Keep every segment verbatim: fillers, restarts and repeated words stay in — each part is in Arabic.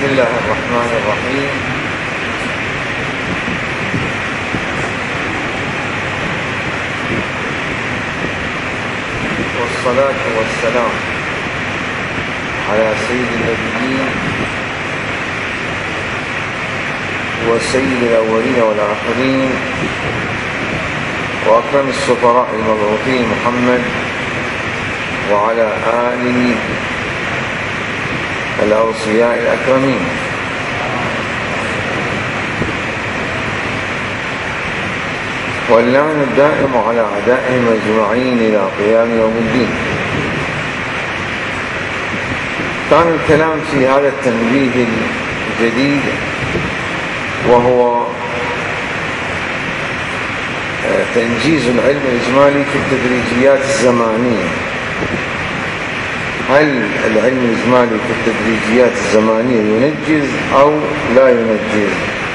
بسم الله الرحمن الرحيم. والصلاة والسلام على سيد النبيين وسيد الأولين والآخرين وأكرم السفراء المبعوثين محمد وعلى آله الأوصياء الأكرمين. واللعن الدائم على أعدائهم أجمعين إلى قيام يوم الدين. كان الكلام في هذا التنبيه الجديد وهو تنجيز العلم الإجمالي في التدريجيات الزمانية. هل العلم الإجمالي في التدريجيات الزمانية ينجز أو لا ينجز؟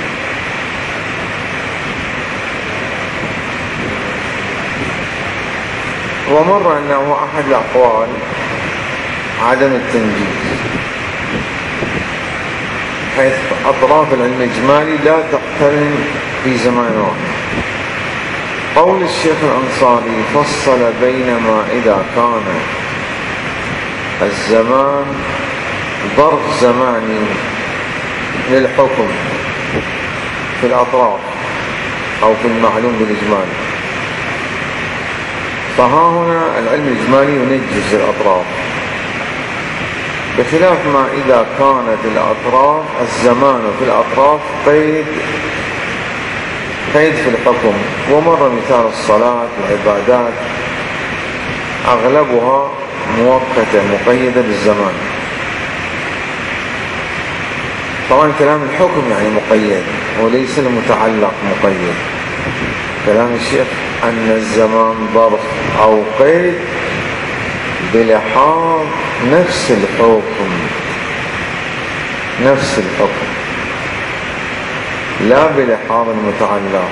ومر أنه أحد الأقوال عدم التنجيز، حيث أطراف العلم الإجمالي لا تقترن في زمان واحد. قول الشيخ الأنصاري فصل بينما إذا كان الزمان ظرف زماني للحكم في الأطراف أو في المعلوم بالإجمال، فها هنا العلم الإجمالي ينجز الأطراف، بخلاف ما إذا كانت الأطراف الزمان في الأطراف قيد قيد في الحكم. ومر مثال الصلاة والعبادات أغلبها مؤقتة مقيدة بالزمان. طبعا كلام الحكم يعني مقيد وليس المتعلق مقيد. كلام الشيخ أن الزمان ظرف أو قيد بلحاظ نفس الحكم نفس الحكم لا بلحاظ المتعلق.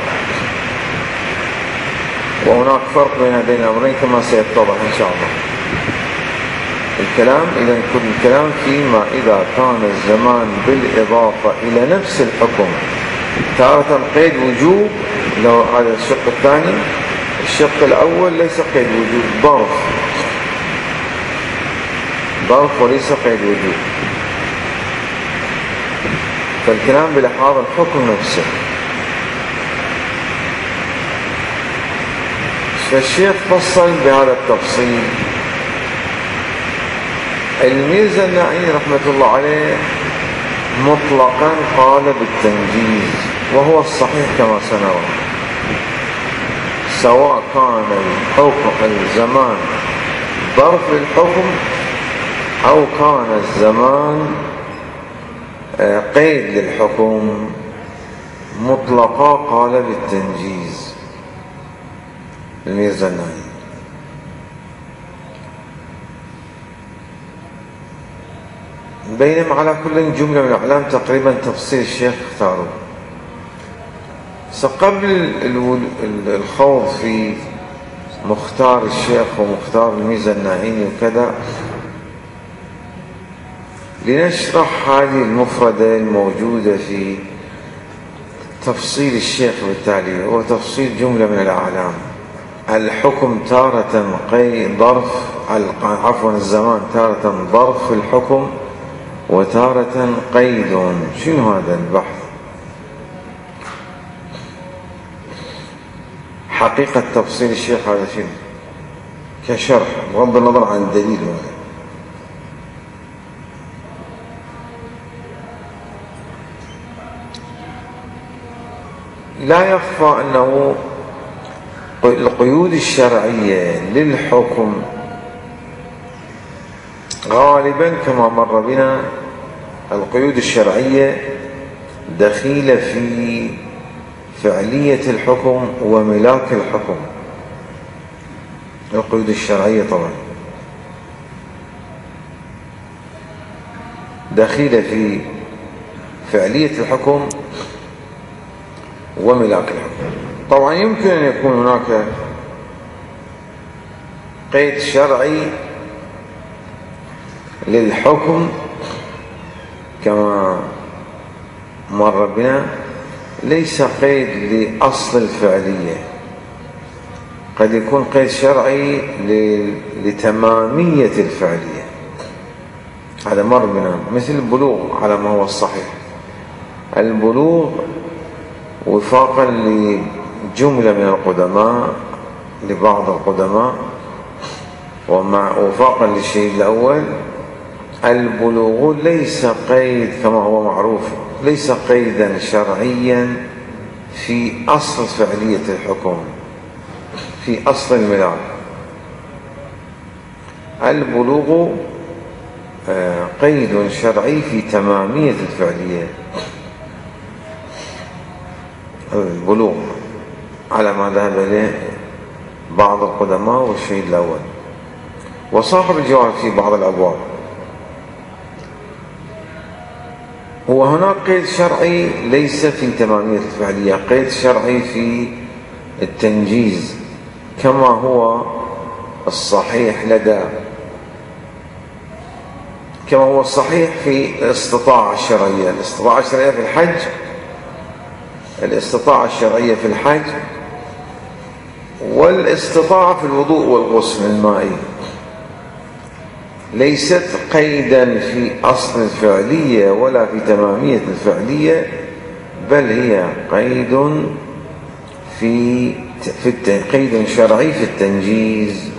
وهناك فرق بين هذين الأمرين كما سيتضح إن شاء الله. الكلام إذا كل الكلام فيما إذا كان الزمان بالإضافة إلى نفس الحكم، تارة قيد وجوب، لو هذا الشق الثاني. الشق الأول ليس قيد وجوب، ظرف ظرف وليس قيد وجوب، فالكلام بلحاظ الحكم نفسه. فالشيخ فصل بهذا التفصيل. الميرزا النعيمي رحمة الله عليه مطلقا قال بالتنجيز، وهو الصحيح كما سنرى، سواء كان الحكم الزمان ظرف للحكم أو كان الزمان قيد للحكم، مطلقا قال بالتنجيز الميرزا النعيمي. بينما على كل جملة من الأعلام تقريبا تفصيل الشيخ اختاره. قبل الخوض في مختار الشيخ ومختار الميرزا النعيمي وكذا، لنشرح هذه المفردة الموجودة في تفصيل الشيخ بالتالي. هو تفصيل جملة من الأعلام. الحكم تارة قيد ظرف، عفوا الزمان تارة ظرف الحكم وتارة قيد. شنو هذا البحث؟ حقيقة تفصيل الشيخ هذا شنو كشرح بغض النظر عن الدليل. لا يخفى أنه القيود الشرعية للحكم غالبا كما مر بنا القيود الشرعية دخيلة في فعلية الحكم وملاك الحكم. القيود الشرعية طبعا دخيلة في فعلية الحكم وملاك الحكم. طبعا يمكن أن يكون هناك قيد شرعي للحكم كما مر بنا ليس قيد لأصل الفعلية، قد يكون قيد شرعي لتمامية الفعلية، هذا مر بنا، مثل البلوغ على ما هو الصحيح. البلوغ وفاقا لجملة من القدماء، لبعض القدماء، ومع وفاقا للشيء الأول، البلوغ ليس قيد كما هو معروف، ليس قيدا شرعيا في أصل فعلية الحكم، في أصل الميلاد. البلوغ قيد شرعي في تمامية الفعلية، البلوغ على ما ذهب إليه بعض القدماء والشيء الأول، وصاحب الجواب في بعض الأبواب. وهناك قيد شرعي ليس في تمامية الفعلية، قيد شرعي في التنجيز كما هو الصحيح لدى كما هو الصحيح في الاستطاعة الشرعية. الاستطاعة الشرعية في الحج الاستطاعة الشرعية في الحج والاستطاعة في الوضوء والغسل المائي ليست قيدا في أصل الفعلية ولا في تمامية الفعلية، بل هي قيد في في قيد شرعي في التنجيز.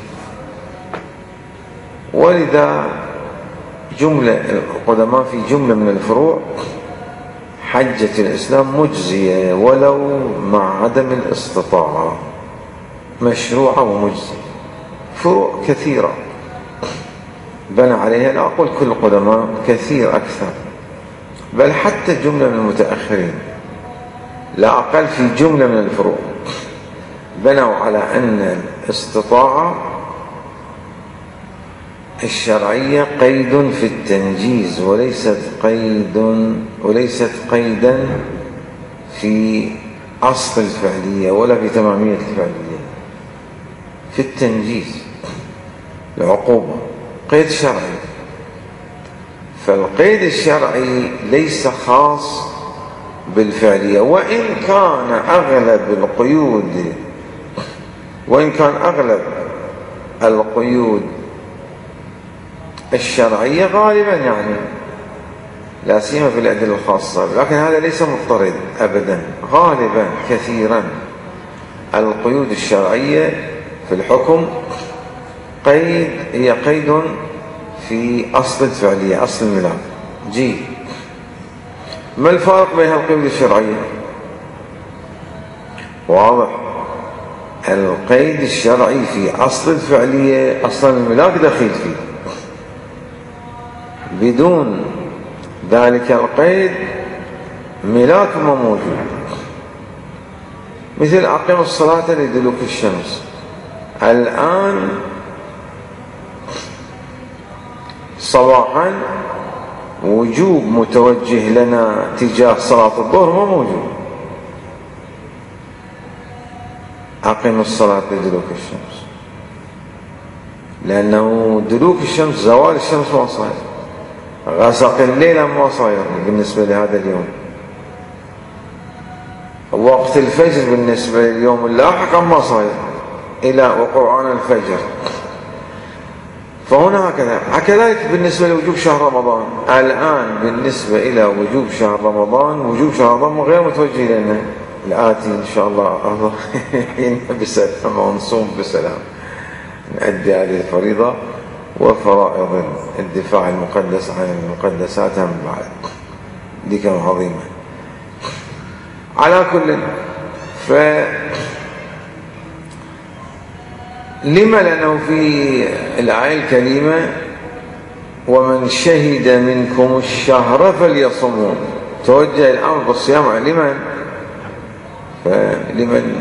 ولذا جملة القدماء في جملة من الفروع حجة الإسلام مجزية ولو مع عدم الاستطاعة، مشروعة ومجزية. فروع كثيرة بنى عليها، لا أقول كل القدماء، كثير أكثر، بل حتى جملة من المتأخرين لا أقل في جملة من الفروع بنوا على أن الاستطاعة الشرعية قيد في التنجيز وليست قيد وليست قيدا في أصل الفعلية ولا في تمامية الفعلية. في التنجيز العقوبة قيد شرعي، فالقيد الشرعي ليس خاص بالفعلية، وإن كان أغلب القيود وإن كان أغلب القيود الشرعية غالبا يعني لا سيما في الأدلة الخاصة، لكن هذا ليس مضطرد أبدا. غالبا كثيرا القيود الشرعية في الحكم قيد هي قيد في أصل الفعلية، أصل الميلاد. جي ما الفرق بين القيود الشرعية؟ واضح، القيد الشرعي في أصل الفعلية أصل الميلاد دخيل فيه، بدون ذلك القيد ملاك ما موجود. مثل أقيم الصلاة لدلوك الشمس، الآن صباحا وجوب متوجه لنا تجاه صلاة الظهر ما موجود. أقيم الصلاة لدلوك الشمس، لأنه دلوك الشمس زوال الشمس ما صاير، غسق الليل ما صاير بالنسبة لهذا اليوم، وقت الفجر بالنسبة لليوم اللاحق ما صاير إلى وقوعان الفجر. فهنا هكذا. كذلك بالنسبة لوجوب شهر رمضان، الآن بالنسبة إلى وجوب شهر رمضان، وجوب شهر رمضان غير متوجه لنا الآتي إن شاء الله الله بسلام ونصوم بسلام، نؤدي هذه الفريضة وفرائض الدفاع المقدس عن المقدسات هم بعد، دي كانت عظيمة. على كل، ف لما لأنه في الآية الكريمة ومن شهد منكم الشهر فليصموا، توجه الأمر بالصيام لمن؟ فلمن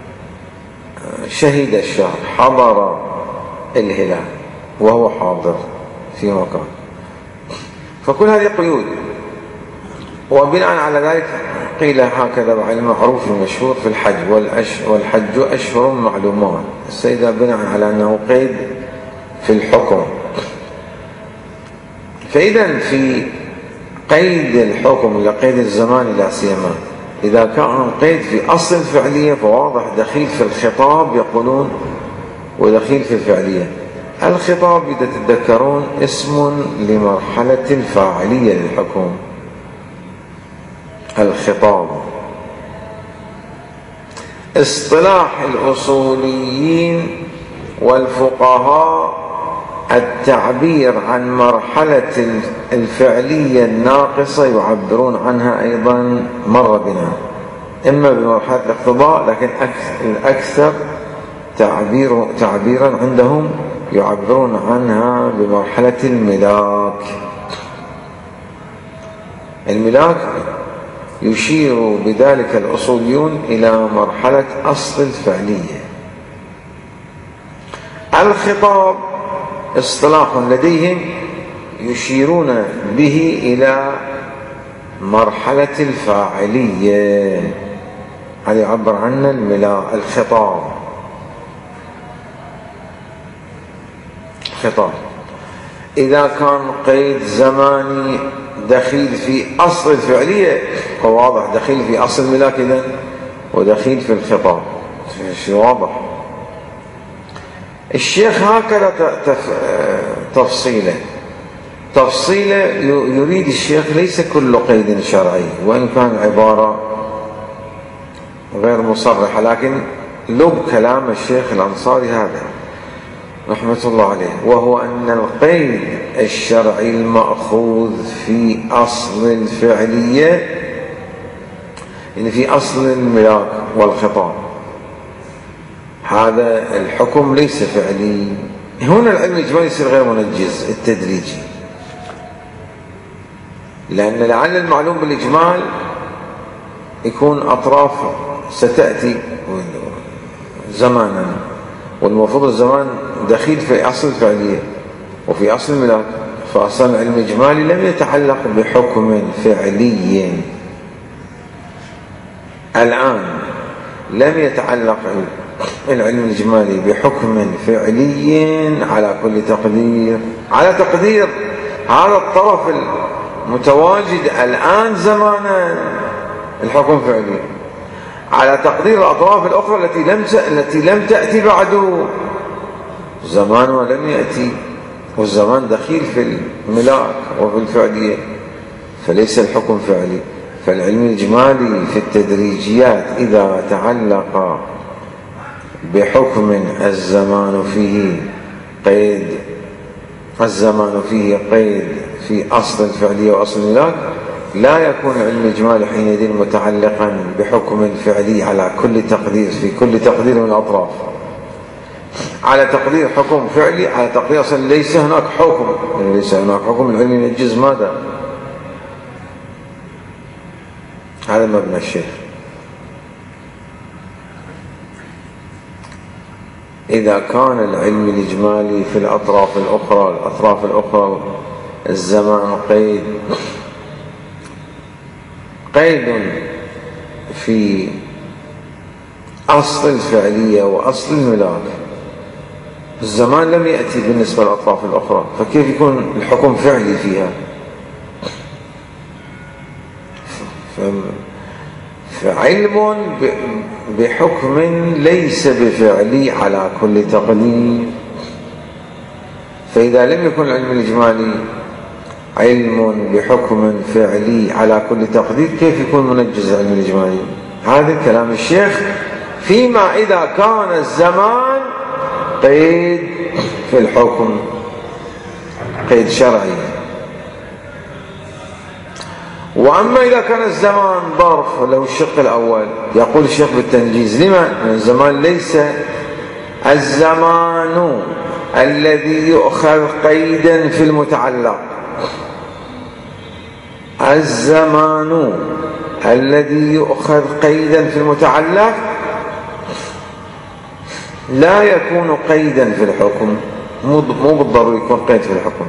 شهد الشهر، حضر الهلال وهو حاضر في مكان. فكل هذه قيود، وبناء على ذلك قيل هكذا بعد المعروف المشهور في الحج، والحج أشهر معلومات. السيدة بناء على أنه قيد في الحكم، فإذا في قيد الحكم إلى قيد الزمان لا سيما إذا كان قيد في أصل الفعلية فواضح دخيل في الخطاب يقولون ودخيل في الفعلية. الخطاب إذا تتذكرون اسم لمرحلة الفاعلية للحكم. الخطاب اصطلاح الأصوليين والفقهاء التعبير عن مرحلة الفعلية الناقصة يعبرون عنها أيضا مر بنا، إما بمرحلة الاقتضاء، لكن الأكثر تعبير تعبيرا عندهم يعبرون عنها بمرحلة الملاك. الملاك يشير بذلك الأصوليون إلى مرحلة أصل الفعلية. الخطاب اصطلاح لديهم يشيرون به إلى مرحلة الفاعلية، هذا يعبر عنه الملاك. الخطاب خطاب إذا كان قيد زماني دخيل في أصل الفعلية فواضح دخيل في أصل الملاك إذن ودخيل في الخطاب، شيء واضح. الشيخ هكذا تفصيله تفصيله يريد الشيخ ليس كل قيد شرعي، وإن كان العبارة غير مصرحة، لكن لب كلام الشيخ الأنصاري هذا رحمة الله عليه، وهو أن القيد الشرعي المأخوذ في أصل الفعلية، يعني في أصل الملاك والخطاب، هذا الحكم ليس فعلي. هنا العلم الإجمالي يصير غير منجز التدريجي، لأن لعل المعلوم بالإجمال يكون أطراف ستأتي زمانا، والمفروض الزمان دخيل في أصل الفعلية وفي أصل الملاك، فأصلا العلم الإجمالي لم يتعلق بحكم فعلي. الآن لم يتعلق العلم الإجمالي بحكم فعلي على كل تقدير، على تقدير هذا الطرف المتواجد الآن زمانا الحكم فعلي، على تقدير الأطراف الأخرى التي لم التي لم تأتي بعد زمان ولم يأتي، والزمان دخيل في الملاك وفي الفعلية، فليس الحكم فعلي. فالعلم الإجمالي في التدريجيات إذا تعلق بحكم الزمان فيه قيد الزمان فيه قيد في أصل الفعلية وأصل الملاك، لا يكون العلم الإجمالي حينئذ متعلقا بحكم فعلي على كل تقدير في كل تقدير من الأطراف، على تقدير حكم فعلي، على تقدير أصلا ليس هناك حكم، يعني ليس هناك حكم العلم ينجز ماذا؟ هذا مبنى الشيخ. إذا كان العلم الإجمالي في الأطراف الأخرى الأطراف الأخرى الزمان قيد قيد في أصل الفعلية وأصل الملاك، الزمان لم يأتي بالنسبة للأطراف الأخرى، فكيف يكون الحكم فعلي فيها؟ فعلم بحكم ليس بفعلي على كل تقدير، فإذا لم يكن العلم الإجمالي علم بحكم فعلي على كل تقدير كيف يكون منجز العلم الإجمالي؟ هذا كلام الشيخ فيما إذا كان الزمان قيد في الحكم، قيد شرعي. وأما إذا كان الزمان ظرف له الشق الأول، يقول الشيخ بالتنجيز لما؟ الزمان ليس الزمان الذي يؤخذ قيدا في المتعلق، الزمان الذي يؤخذ قيدا في المتعلق لا يكون قيدا في الحكم، مو بالضروري يكون قيد في الحكم.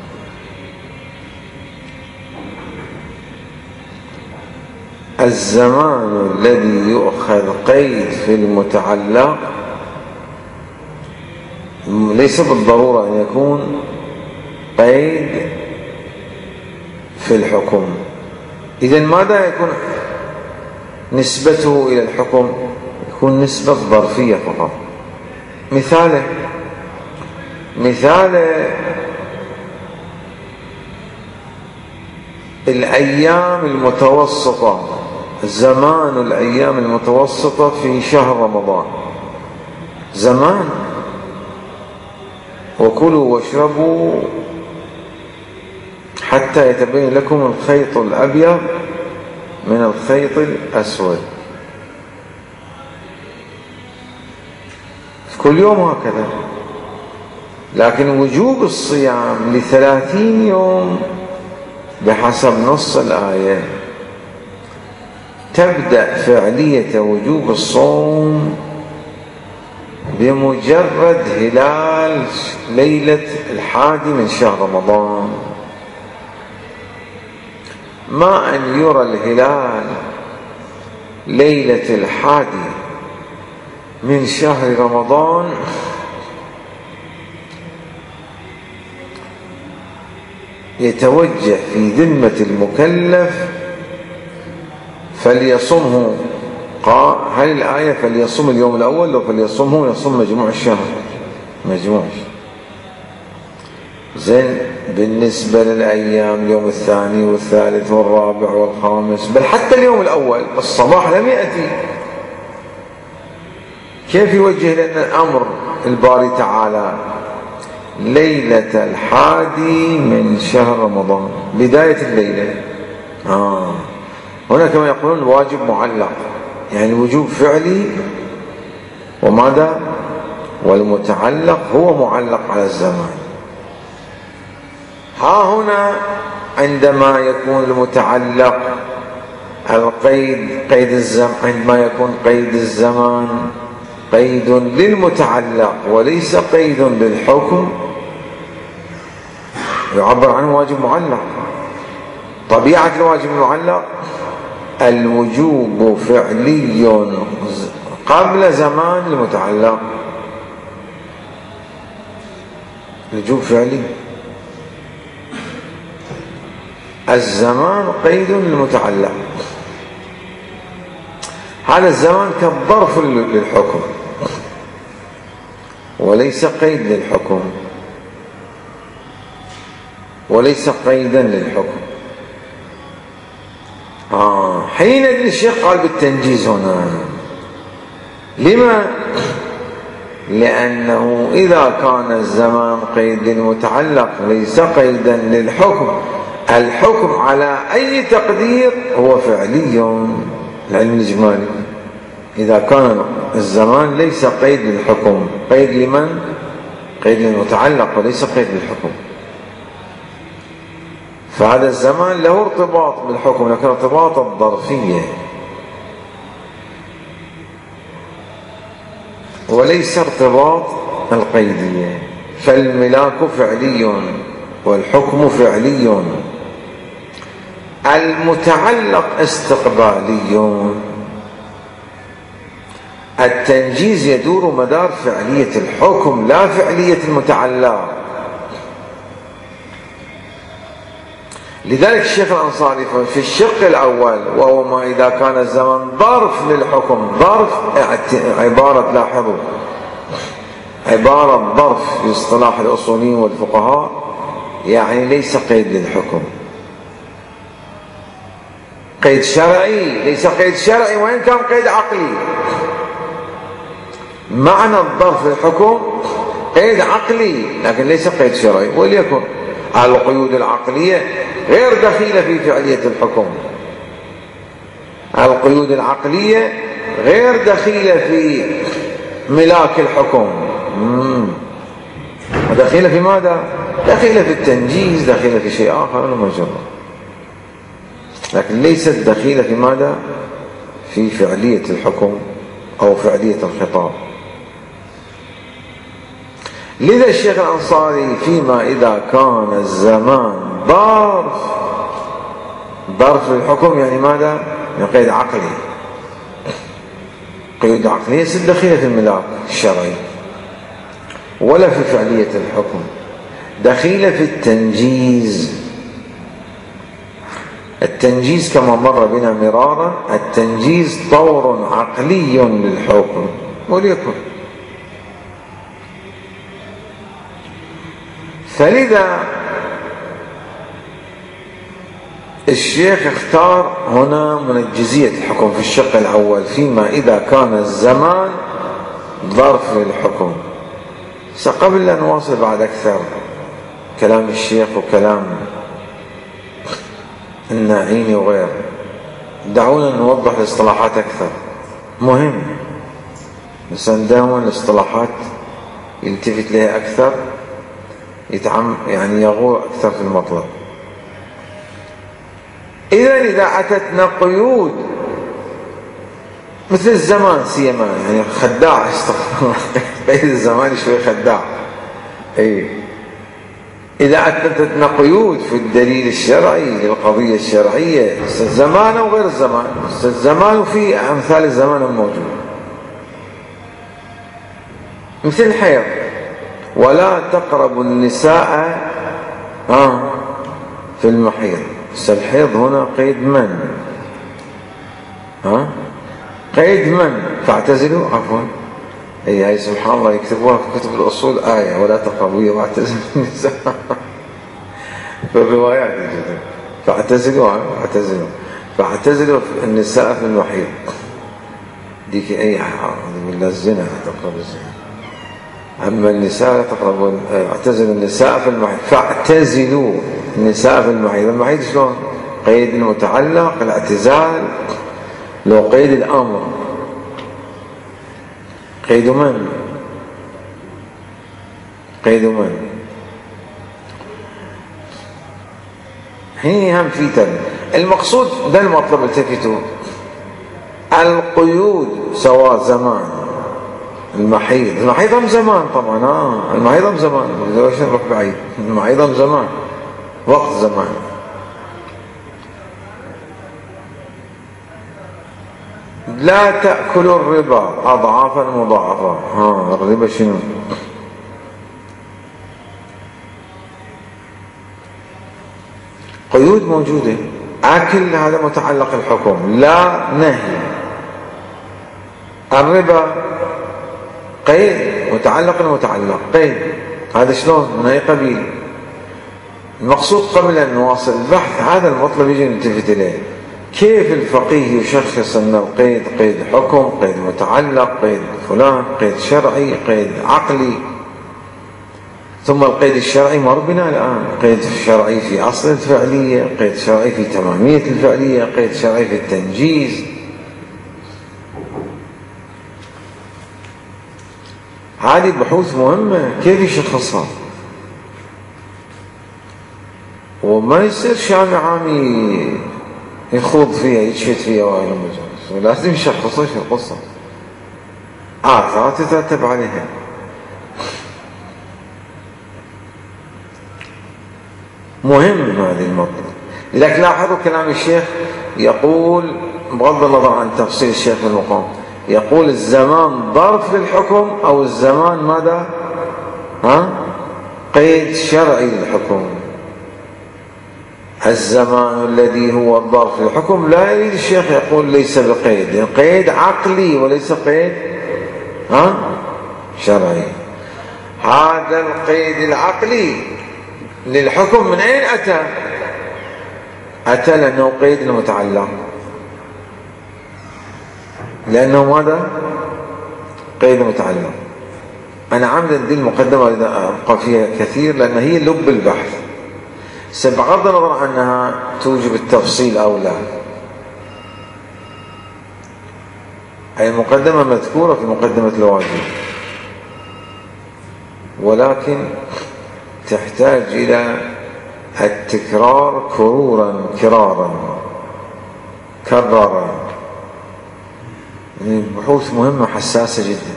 الزمان الذي يؤخذ قيد في المتعلق ليس بالضرورة أن يكون قيد في الحكم. إذن ماذا يكون نسبته إلى الحكم؟ يكون نسبة ظرفية فقط. مثاله مثاله الأيام المتوسطة، زمان الأيام المتوسطة في شهر رمضان زمان، وكلوا واشربوا حتى يتبين لكم الخيط الأبيض من الخيط الأسود، كل يوم هكذا. لكن وجوب الصيام لثلاثين يوم بحسب نص الآية تبدأ فعلية وجوب الصوم بمجرد هلال ليلة الحادي من شهر رمضان. ما أن يرى الهلال ليلة الحادي من شهر رمضان يتوجه في ذمة المكلف فليصمه. قال هل الآية فليصم اليوم الأول؟ لو فليصمه يصم مجموع الشهر، مجموع زين. بالنسبة للأيام اليوم الثاني والثالث والرابع والخامس، بل حتى اليوم الأول الصباح لم يأتي، كيف يوجه لنا الأمر الباري تعالى ليلة الحادي من شهر رمضان بداية الليلة؟ آه. هنا كما يقولون الواجب معلق، يعني وجوب فعلي وماذا؟ والمتعلق هو معلق على الزمان. ها هنا عندما يكون المتعلق القيد قيد الزمان، عندما يكون قيد الزمان قيد للمتعلق وليس قيد للحكم يعبر عنه واجب معلق. طبيعة الواجب المعلق الوجوب فعلي قبل زمان المتعلق، الوجوب فعلي، الزمان قيد للمتعلق. هذا الزمان كالظرف للحكم وليس قيد للحكم، وليس قيدا للحكم. آه. حينئذ الشيخ قال بالتنجيز هنا. لما؟ لأنه إذا كان الزمان قيد للمتعلق ليس قيدا للحكم، الحكم على أي تقدير هو فعلي، العلم الإجمالي. إذا كان الزمان ليس قيد للحكم، قيد لمن؟ قيد للمتعلق وليس قيد للحكم، فهذا الزمان له ارتباط بالحكم لكن ارتباط الظرفية وليس ارتباط القيدية. فالملاك فعلي والحكم فعلي، المتعلق استقبالي. التنجيز يدور مدار فعلية الحكم لا فعلية المتعلق. لذلك الشيخ الأنصاري في الشق الأول وهو ما إذا كان الزمن ظرف للحكم، ظرف عبارة، لاحظوا عبارة ظرف في اصطلاح الأصوليين والفقهاء، يعني ليس قيد للحكم، قيد شرعي، ليس قيد شرعي وإن كان قيد عقلي. معنى الظرف للحكم قيد عقلي لكن ليس قيد شرعي. وليكن القيود العقلية غير دخيلة في فعلية الحكم، القيود العقلية غير دخيلة في ملاك الحكم، دخيلة في ماذا؟ دخيلة في التنجيز، دخيلة في شيء آخر ولا مجرد، لكن ليست دخيلة في ماذا؟ في فعلية الحكم أو فعلية الخطاب. لذا الشيخ الأنصاري فيما إذا كان الزمان ظرف، ظرف للحكم يعني ماذا؟ يعني قيد عقلي، قيود عقلية ليست دخيلة في الملاك الشرعي ولا في فعلية الحكم، دخيلة في التنجيز. التنجيز كما مر بنا مرارا، التنجيز طور عقلي للحكم، وليكن. فلذا الشيخ اختار هنا منجزية الحكم في الشق الأول، فيما إذا كان الزمان ظرف للحكم. قبل أن نواصل بعد أكثر كلام الشيخ وكلام الناعيني وغيره، دعونا نوضح الاصطلاحات أكثر، مهم. بس دائما الاصطلاحات يلتفت لها أكثر، يتعم يعني يغور أكثر في المطلب. إذا إذا أتتنا قيود مثل الزمان سيما، يعني خداع، قيد الزمان شوي خداع. أي إذا أتتنا قيود في الدليل الشرعي للقضية الشرعية، الزمان أو غير الزمان، الزمان وفي أمثال الزمان الموجود، مثل الحيض، ولا تقربوا النساء آه في المحيض. الحيض هنا قيد من؟ ها؟ قيد من؟ فاعتزلوا، عفوا، اي هاي سبحان الله يكتبوها في كتب الاصول آية ولا تقربوا واعتزلوا النساء في الروايات جدا، فاعتزلوا اعتزلوا فاعتزلوا النساء في المحيض. ديك اي اعوذ بالله، الزنا تقرب الزنا. اما النساء لا تقربوا، اعتزلوا النساء في المحيض، فاعتزلوا النساء في المحيض. المحيض شلون؟ قيد المتعلق، الاعتزال. لو قيد الامر، قيد من؟ قيد من؟ هي هم في تل المقصود ده المطلب. التفتوا القيود سواء زمان، المحيض المحيض هم زمان طبعا، اه المحيض هم زمان، ليش نروح بعيد؟ المحيض هم زمان، وقت زمان. لا تأكلوا الربا أضعافا مضاعفة. ها الربا شنو؟ قيود موجودة. أكل هذا متعلق الحكم، لا نهي. الربا قيد متعلق المتعلق قيد، هذا شلون؟ من أي قبيل؟ المقصود قبل أن نواصل البحث هذا المطلب يجي نلتفت إليه. كيف الفقيه يشخص أن القيد قيد حكم، قيد متعلق، قيد فلان، قيد شرعي، قيد عقلي، ثم القيد الشرعي مر بنا الآن، قيد شرعي في أصل الفعلية، قيد شرعي في تمامية الفعلية، قيد شرعي في التنجيز. هذه بحوث مهمة، كيف يشخصها؟ وما يصير شامي عامي يخوض فيها يتشفت فيها وهي المجالس، لازم يشخصها في القصة، آثار تترتب عليها. مهم هذه المطلب. لذلك لاحظوا كلام الشيخ يقول بغض النظر عن تفصيل الشيخ في المقام، يقول الزمان ظرف للحكم أو الزمان ماذا؟ ها؟ قيد شرعي للحكم. الزمان الذي هو الظرف للحكم لا يريد الشيخ يقول ليس بقيد، يعني قيد عقلي وليس قيد ها شرعي. هذا القيد العقلي للحكم من أين أتى؟ أتى لأنه قيد المتعلق، لأنه ماذا؟ قيد متعلق. أنا عامل دي المقدمة أبقى فيها كثير لأن هي لب البحث، بغض النظر عنها توجب التفصيل أو لا. هي المقدمة مذكورة في مقدمة الواجب، ولكن تحتاج إلى التكرار كرورا كرارا كرارا. يعني بحوث مهمة حساسة جدا.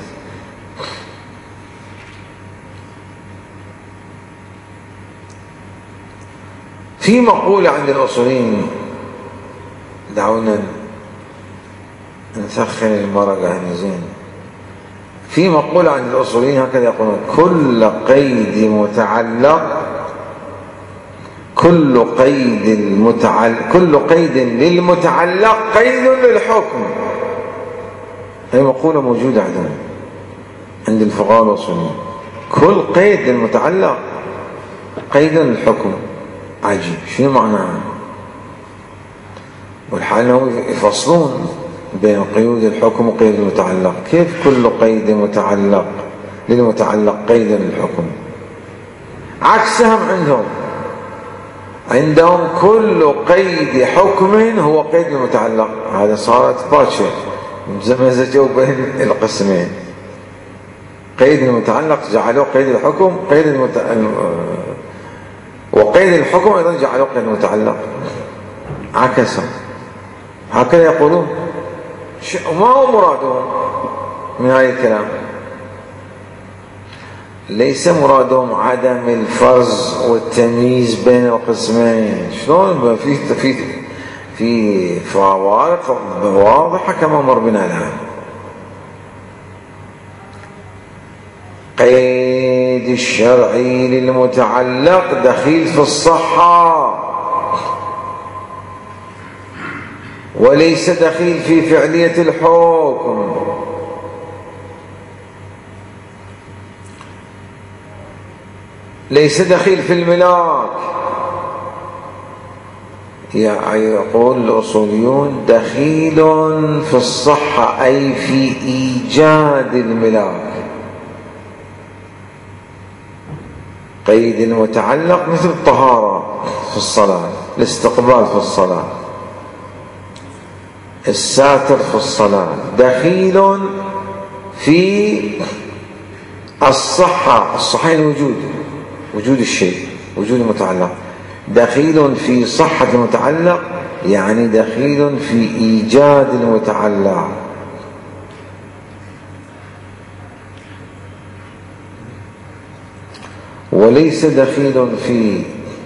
في مقولة عند الأصوليين، دعونا نسخن المرقة هنا زين. في مقولة عند الأصوليين هكذا يقولون: كل قيد متعلق كل قيد المتعلق كل قيد للمتعلق قيد للحكم. هي مقولة موجودة عندنا عند الفقهاء الأصوليين، كل قيد للمتعلق قيد للحكم. عجيب، شنو معناها؟ والحال انهم يفصلون بين قيود الحكم وقيد المتعلق. كيف كل قيد متعلق للمتعلق قيد للحكم؟ عكسهم عندهم عندهم كل قيد حكم هو قيد المتعلق. هذا صارت باتشة مزجوا بين القسمين، قيد المتعلق جعلوه قيد الحكم، قيد المت... وقيد الحكم ايضا جعلوه قيد المتعلق. عكسهم، هكذا يقولون. ما هو مرادهم من هذا الكلام؟ ليس مرادهم عدم الفرز والتمييز بين القسمين. شلون في في في فوارق واضحه كما مر بنا الان. قيد الشرعي للمتعلق دخيل في الصحة وليس دخيل في فعلية الحكم. ليس دخيل في الملاك. يقول الأصوليون دخيل في الصحة أي في إيجاد الملاك. قيد المتعلق مثل الطهارة في الصلاة، الاستقبال في الصلاة، الساتر في الصلاة، دخيل في الصحة. الصحة الوجود، وجود الشيء، وجود المتعلق. دخيل في صحة المتعلق يعني دخيل في إيجاد المتعلق. وليس دخيل في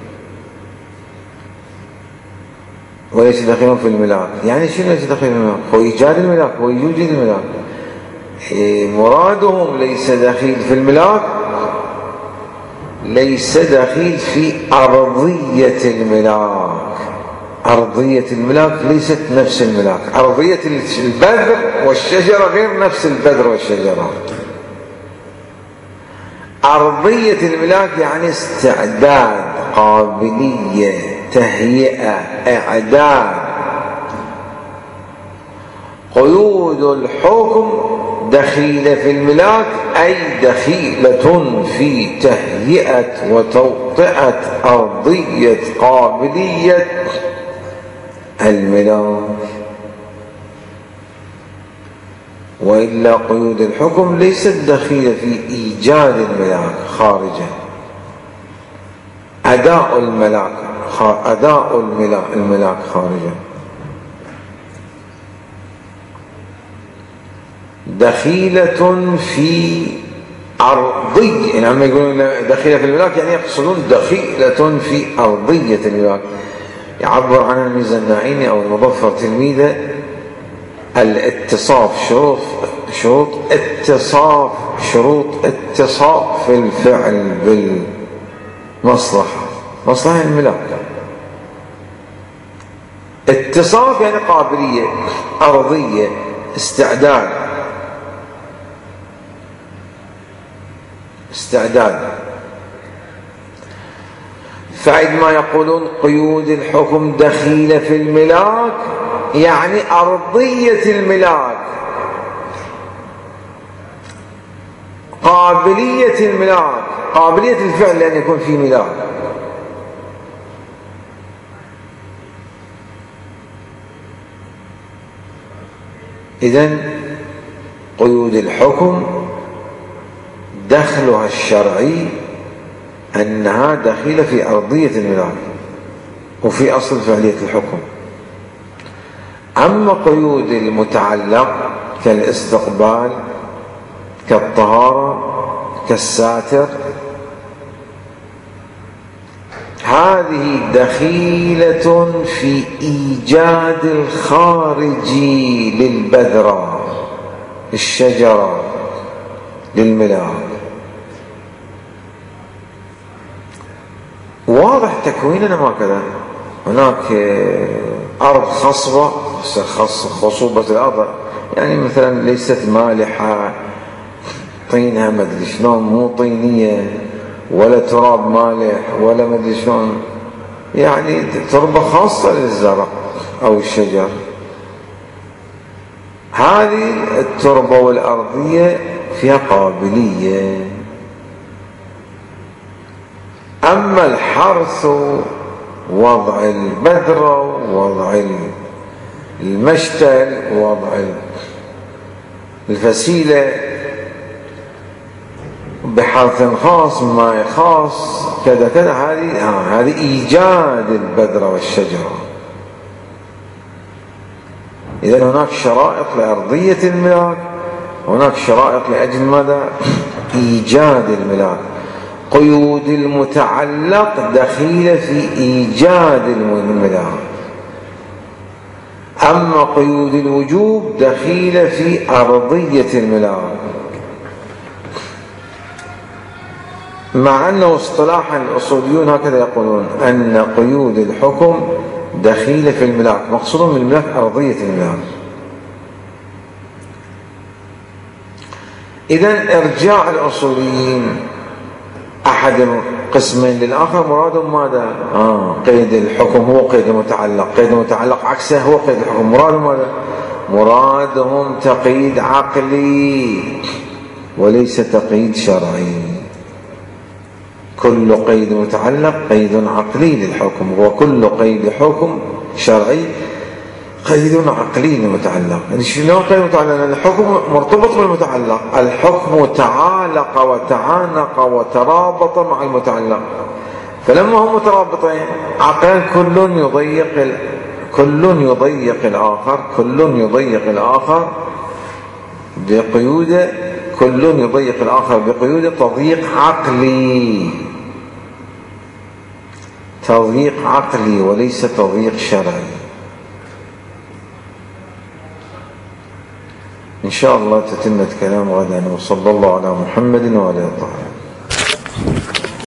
وليس دخيل في الملاك. يعني شنو ليس دخيل في الملاك؟ هو إيجاد الملاك، هو يوجد الملاك. مرادهم ليس دخيل في الملاك، ليس دخيل في أرضية الملاك. أرضية الملاك ليست نفس الملاك. أرضية البذر والشجرة غير نفس البذر والشجرة. أرضية الملاك يعني استعداد، قابلية، تهيئة، إعداد. قيود الحكم دخيلة في الملاك أي دخيلة في تهيئة وتوطئة أرضية قابلية الملاك. وإلا قيود الحكم ليست دخيلة في إيجاد الملاك خارجا. أداء الملاك أداء الملاك خارجا. دخيلة في أرضية، يعني لما يقولون دخيلة في الملاك يعني يقصدون دخيلة في أرضية الملاك. يعبر عنها الميزانعيني أو المظفر تلميذه الاتصاف، شروط شروط اتصاف شروط اتصاف الفعل بالمصلحة، مصلحة الملاك. اتصاف يعني قابلية، أرضية، استعداد استعداد. فعندما يقولون قيود الحكم دخيلة في الملاك يعني أرضية الملاك، قابلية الملاك، قابلية الفعل أن يكون في ملاك. إذن قيود الحكم دخلها الشرعي أنها دخيلة في أرضية الملاك وفي أصل فعلية الحكم. أما قيود المتعلق كالاستقبال، كالطهارة، كالساتر، هذه دخيلة في إيجاد الخارجي للبذرة، الشجرة، للملاك. واضح تكويننا ما كذا. هناك أرض خصبة، خصوبة الأرض يعني مثلا ليست مالحة، طينها ما ادري شلون، مو طينية ولا تراب مالح ولا ما ادري شلون، يعني تربة خاصة للزرع أو الشجر. هذه التربة والأرضية فيها قابلية. أما الحرث وضع البذرة ووضع المشتل ووضع الفسيلة بحرث خاص ماء خاص كذا كذا، هذه هذه إيجاد البذرة والشجرة. إذن هناك شرائط لأرضية الملاك، هناك شرائط لأجل ماذا؟ إيجاد الملاك. قيود المتعلق دخيلة في إيجاد الملاك، أما قيود الوجوب دخيلة في أرضية الملاك. مع أنه اصطلاحا الأصوليون هكذا يقولون أن قيود الحكم دخيلة في الملاك، مقصود من الملاك أرضية الملاك. إذن إرجاع الأصوليين أحد قسمين للآخر مرادهم ماذا؟ آه قيد الحكم هو قيد المتعلق، قيد المتعلق عكسه هو قيد الحكم. مرادهم ماذا؟ مرادهم تقييد عقلي وليس تقييد شرعي. كل قيد متعلق قيد عقلي للحكم، وكل قيد حكم شرعي قيد عقلي للمتعلق. يعني شنو قيد متعلق؟ الحكم مرتبط بالمتعلق، الحكم تعالق وتعانق وترابط مع المتعلق، فلما هم مترابطين عقلان كل يضيق ال... كل يضيق الآخر، كل يضيق الآخر بقيود، كل يضيق الآخر بقيود تضييق عقلي، تضييق عقلي وليس تضييق شرعي. إن شاء الله تتمة كلام غدا، وصلى الله على محمد وعلى آله.